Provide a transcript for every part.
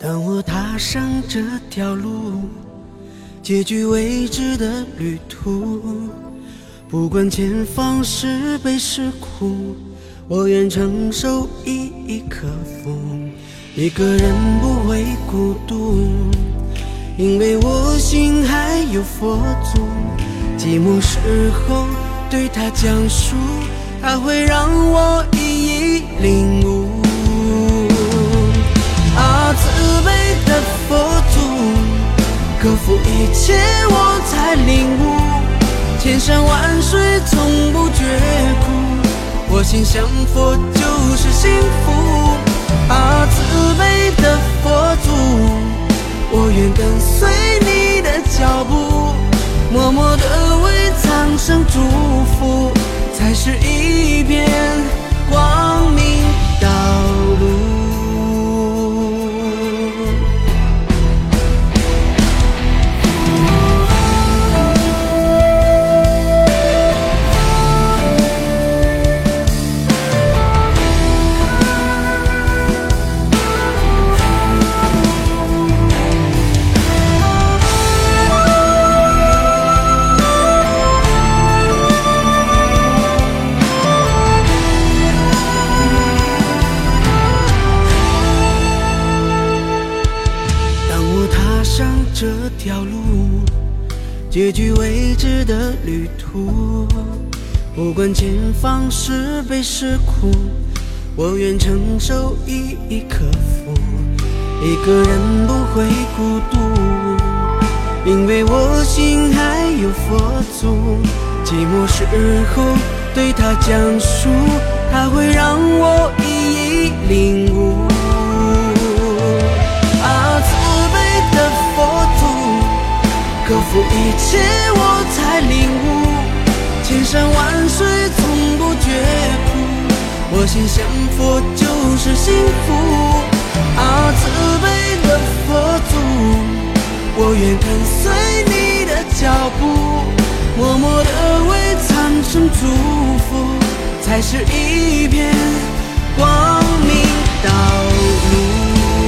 当我踏上这条路，结局未知的旅途，不管前方是悲是苦，我愿承受一一克服。一个人不会孤独，因为我心还有佛祖。寂寞时候对他讲述，他会让我一一领悟。慈悲的佛祖，克服一切我才领悟，千山万水从不觉苦，我心向佛就是幸福。慈悲的佛祖，我愿跟随你的脚步，默默地为苍生祝福，才是一片光明道路。这条路，结局未知的旅途，不管前方是悲是苦，我愿承受一一克服。一个人不会孤独，因为我心还有佛祖。寂寞时候对他讲述，他会让我一一领悟。克服一切我才领悟，千山万水从不觉苦，我心向佛就是幸福。慈悲的佛祖，我愿跟随你的脚步，默默地为苍生祝福，才是一片光明道路。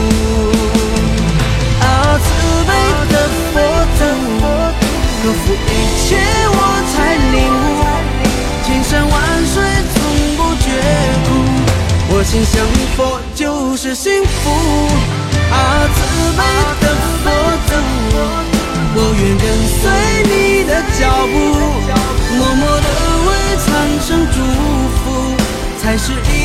慈悲的佛祖，克服一切我才领悟，千山万水从不觉苦，我心向佛就是幸福。慈悲的佛祖，我愿跟随你的脚步，默默地为苍生祝福，才是